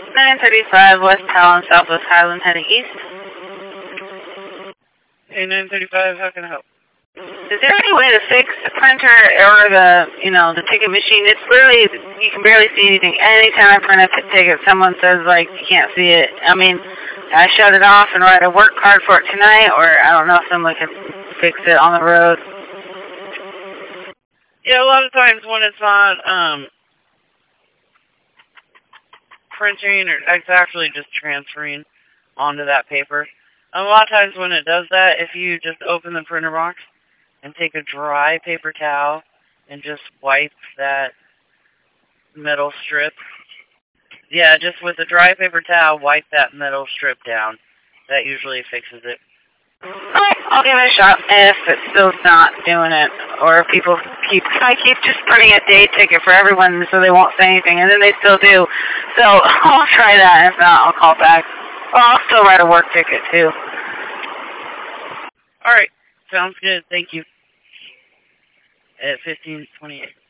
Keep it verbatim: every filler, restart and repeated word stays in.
nine thirty-five West Talon, Southwest Highland, heading east. Hey, nine thirty-five, how can I help? Is there any way to fix the printer or the, you know, the ticket machine? It's literally, you can barely see anything. Anytime I print a ticket, someone says, like, you can't see it. I mean, I shut it off and write a work card for it tonight, or I don't know if someone can fix it on the road. Yeah, a lot of times when it's not um, printing, or it's actually just transferring onto that paper. And a lot of times when it does that, if you just open the printer box and take a dry paper towel and just wipe that middle strip. Yeah, just with a dry paper towel, wipe that middle strip down. That usually fixes it. Alright, I'll give it a shot if it's still not doing it. Or if people keep, I keep just printing a day ticket for everyone so they won't say anything, and then they still do. So I'll try that. If not, I'll call back. Well, I'll still write a work ticket too. Alright, sounds good. Thank you. At fifteen twenty-eight.